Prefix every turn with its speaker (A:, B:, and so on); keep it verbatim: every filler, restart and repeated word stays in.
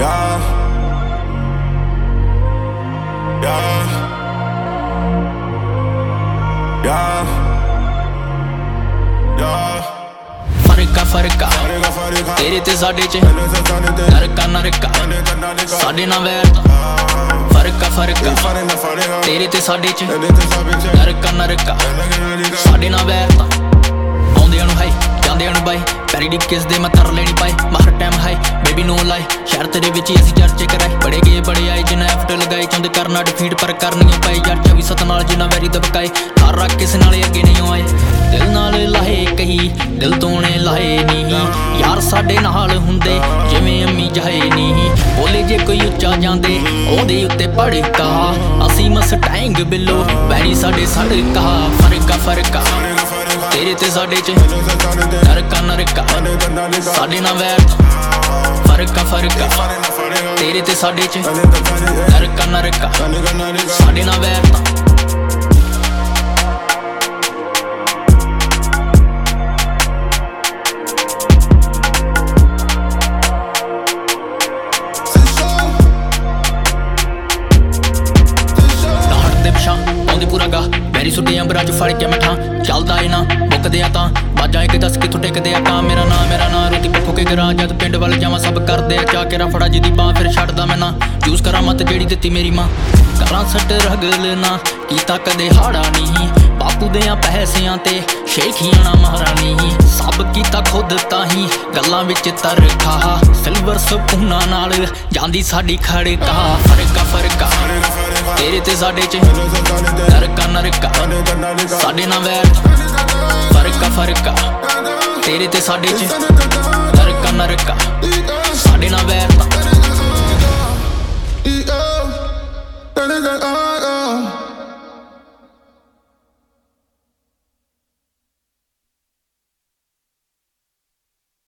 A: Yeah, yeah, yeah, yeah.
B: फर्क आ फर्क आ तेरे ते साडे च नरक आ नरक आ साडे ना वैर फर्क आ फर्क आ तेरे ते साडे च नरक आ नरक आ साडे ना वैर आउंदियां नूं हाई ਜਾਂਦਿਆਂ ਨੂੰ ਬਾਈ ਪੈਰੀ ਡੀ ਕਿਸ ਦੇ ਮੈਂ ਤਰ ਲੈਣੀ ਪਾਈ ਮਾਰ ਟਾਈਮ ਹਾਈ ਬੇਬੀ ਨੋ ਲਾਈ ਸ਼ਹਿਰ ਤੇਰੇ ਵਿੱਚ ਹੀ ਅਸੀਂ ਚਰਚੇ ਕਰਾਈ ਬੜੇ ਗਏ ਬੜੇ ਆਏ ਜਿੰਨਾ ਐਫਟ ਲਗਾਏ ਚਾਹੁੰਦੇ ਕਰਨਾ ਡਿਫੀਟ ਪਰ ਕਰਨੀਆਂ ਪਾਈ ਯਾਰ ਚੌਵੀ ਸੱਤ ਨਾਲ ਜਿੰਨਾ ਵੈਰੀ ਦਬਕਾਏ ਹਰ ਰੱਖ ਕਿਸੇ ਨਾਲ ਅੱਗੇ ਨਹੀਂ ਆਏ ਦਿਲ ਨਾਲ ਲਾਹੇ ਕਹੀ ਦਿਲ ਤੋਂ ਨੇ ਲਾਹੇ ਨਹੀਂ ਯਾਰ ਸਾਡੇ ਨਾਲ ਹੁੰਦੇ ਜਿਵੇਂ ਅੰਮੀ ਜਾਏ ਨਹੀਂ ਬੋਲੇ ਜੇ ਕੋਈ ਉੱਚਾ ਜਾਂਦੇ ਉਹਦੇ ਉੱਤੇ ਭੜਕਾ ਅਸੀਂ ਮਸਟੈਂਗ ਬਿੱਲੋ ਵੈਰੀ ਸਾਡੇ ਸੜਕਾ ਫਰਕ ਆ ਫਰਕ ਆ तेरे ते साडे च नरक आ नरक आ साडे ना वैर फर्क आ फर्क आ तेरे ते साडे च नरक आ नरक आ साडे ना वैर मेरी सुटे अंबरा च फड़ के मैं ठा चलदा ए ना मुकदे आ तां बाजा एक दस किथों टेकदे आ तां मेरा नाम मेरा नाम रोटी पक्खो के गरां जद पिंड वाल जावां सब करदे आ चा के रफड़ा जी दी बां फिर छड्डदा मैं ना यूज करा मत जेड़ी दित्ती मेरी मां करां सट रगल ना कीता कदे हाड़ा नहीं बापू देयां पैसियां ते शेखियां ना महारानी सब कीता खुद ताही गल्लां विच तरखा सिल्वर स्पूना नाल जांदी साडी खड़का फर्क आ फर्क आ तेरे ते साडे च नरक आ नरक आ साडे ना वैर फर्क आ फर्क आ तेरे ते साडे च नरक आ नरक आ साडे ना वैर